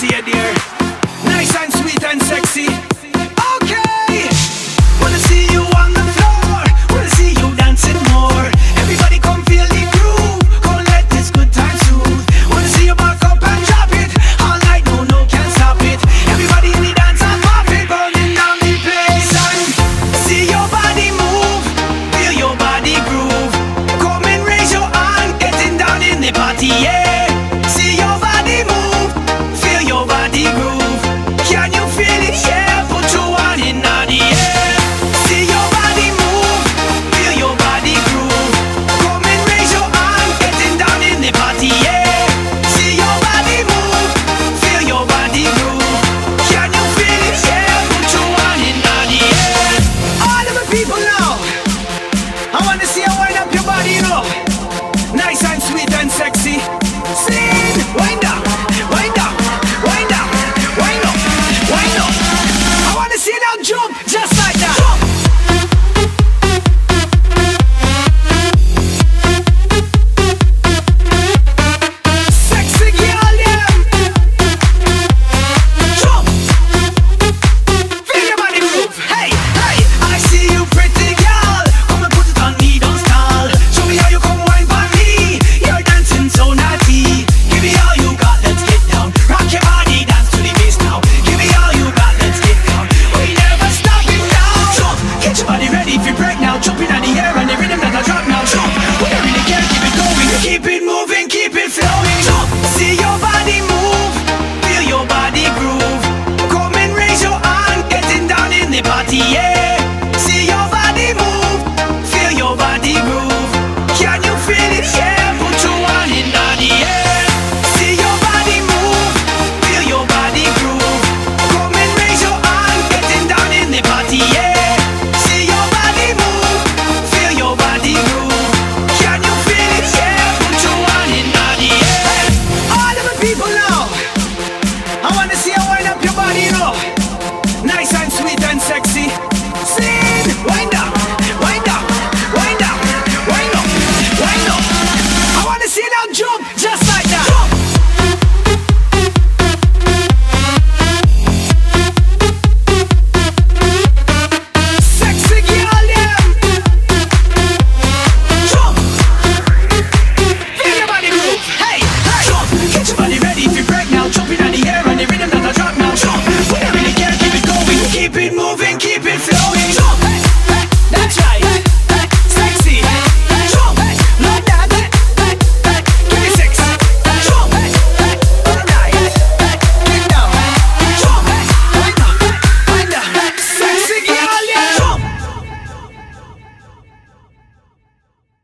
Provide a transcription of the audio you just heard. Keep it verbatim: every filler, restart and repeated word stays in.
see you there. Nice and sweet and sexy. Okay, wanna see you on the floor, wanna see you dancing more. Everybody come feel the groove, come let this good time soothe. Wanna see you back up and drop it all night, no, no, can't stop it. Everybody in the dance and pop it, burning down the place. And see your body move, feel your body groove. Come and raise your hand, getting down in the party, yeah. See your body move, feel your body groove. Can you feel it? Yeah, put your hand in the air. See your body move, feel your body groove. Come and raise your hand, getting down in the party, yeah. See your body move, feel your body groove. Can you feel it? Yeah, put your hand in the air. All of my people now, I wanna see you wind up your body, you know. Nice and sweet and sexy. Sing, wind up, wind up, wind up, wind up, wind up. I wanna see you now jump, just like that. Jump. Sexy girl, yeah. Jump. Feel your body move. Hey, hey, I see you, pretty girl. Come and put it on me, don't stall. Show me how you come wine by me. You're dancing so naughty. Give me all you got, let's get down. Rock your body, dance to the bass now. Give me all you got, let's get down. We never stopping now. Jump, get your body ready for break now. Jumping on the air and the rhythm that I drop now. Jump, we don't really care, keep it going, keep it moving.